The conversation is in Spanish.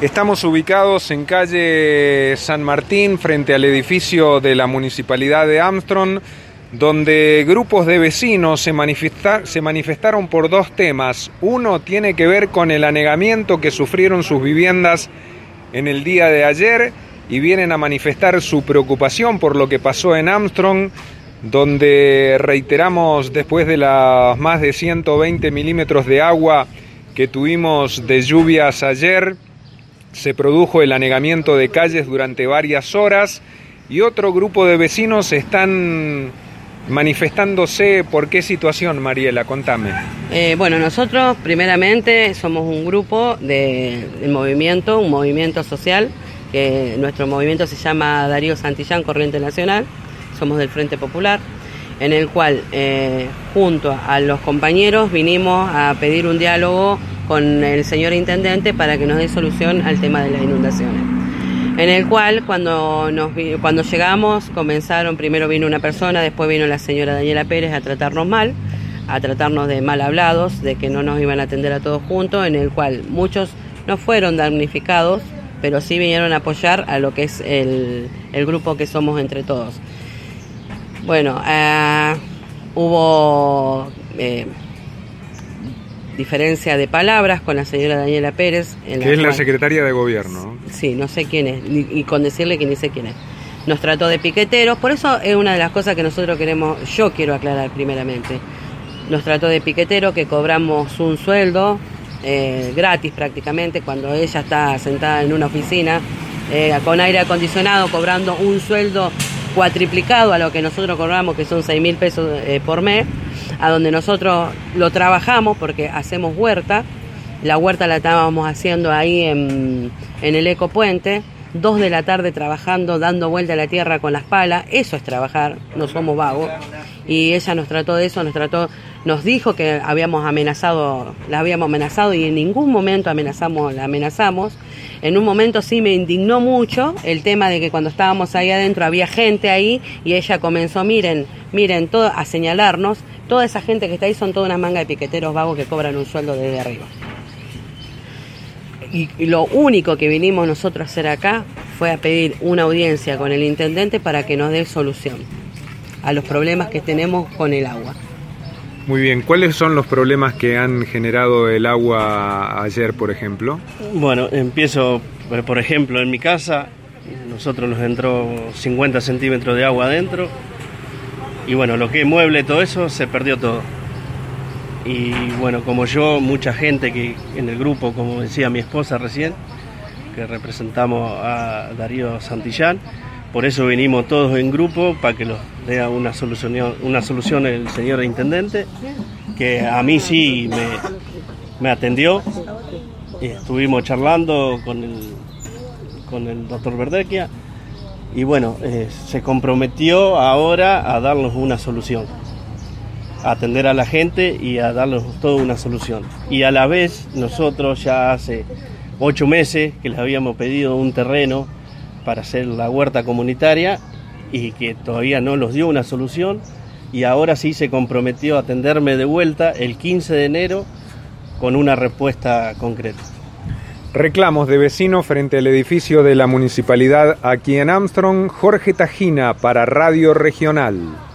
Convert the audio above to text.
Estamos ubicados en calle San Martín, frente al edificio de la Municipalidad de Armstrong, donde grupos de vecinos se manifestaron por dos temas. Uno tiene que ver con el anegamiento que sufrieron sus viviendas en el día de ayer y vienen a manifestar su preocupación por lo que pasó en Armstrong, donde, reiteramos, después de las más de 120 milímetros de agua que tuvimos de lluvias ayer, se produjo el anegamiento de calles durante varias horas y otro grupo de vecinos están manifestándose. ¿Por qué situación, Mariela? Contame. Bueno, nosotros primeramente somos un grupo un movimiento social, que nuestro movimiento se llama Darío Santillán Corriente Nacional, somos del Frente Popular, en el cual junto a los compañeros vinimos a pedir un diálogo con el señor intendente para que nos dé solución al tema de las inundaciones. En el cual cuando llegamos primero vino una persona, después vino la señora Daniela Pérez a tratarnos mal, a tratarnos de mal hablados, de que no nos iban a atender a todos juntos, en el cual muchos no fueron damnificados, pero sí vinieron a apoyar a lo que es el grupo que somos entre todos. Bueno, hubo diferencia de palabras con la señora Daniela Pérez. Que es la secretaria de gobierno. Sí, no sé quién es, y con decirle que ni sé quién es. Nos trató de piqueteros, por eso es una de las cosas que nosotros yo quiero aclarar primeramente. Nos trató de piqueteros, que cobramos un sueldo gratis prácticamente, cuando ella está sentada en una oficina con aire acondicionado, cobrando un sueldo cuatriplicado a lo que nosotros cobramos, que son 6.000 pesos por mes, a donde nosotros lo trabajamos porque hacemos huerta. La huerta la estábamos haciendo ahí en el Ecopuente, 2 de la tarde trabajando, dando vuelta a la tierra con las palas. Eso es trabajar, no somos vagos. Y ella nos trató de eso, nos dijo que la habíamos amenazado y en ningún momento la amenazamos. En un momento sí me indignó mucho el tema de que cuando estábamos ahí adentro había gente ahí y ella comenzó, miren, a señalarnos. Toda esa gente que está ahí son toda una manga de piqueteros vagos que cobran un sueldo desde arriba. Y lo único que vinimos nosotros a hacer acá fue a pedir una audiencia con el intendente para que nos dé solución a los problemas que tenemos con el agua. Muy bien, ¿cuáles son los problemas que han generado el agua ayer, por ejemplo? Bueno, empiezo, por ejemplo, en mi casa, nosotros nos entró 50 centímetros de agua adentro, y bueno, lo que es mueble, todo eso, se perdió todo. Y bueno, como yo, mucha gente que en el grupo, como decía mi esposa recién, que representamos a Darío Santillán, por eso venimos todos en grupo para que nos dé una solución el señor intendente, que a mí sí me atendió. Estuvimos charlando con el doctor Verdequia y bueno, se comprometió ahora a darnos una solución, a atender a la gente y a darnos toda una solución. Y a la vez nosotros ya hace 8 meses que les habíamos pedido un terreno para hacer la huerta comunitaria y que todavía no nos dio una solución, y ahora sí se comprometió a atenderme de vuelta el 15 de enero con una respuesta concreta. Reclamos de vecinos frente al edificio de la municipalidad aquí en Armstrong. Jorge Tajina para Radio Regional.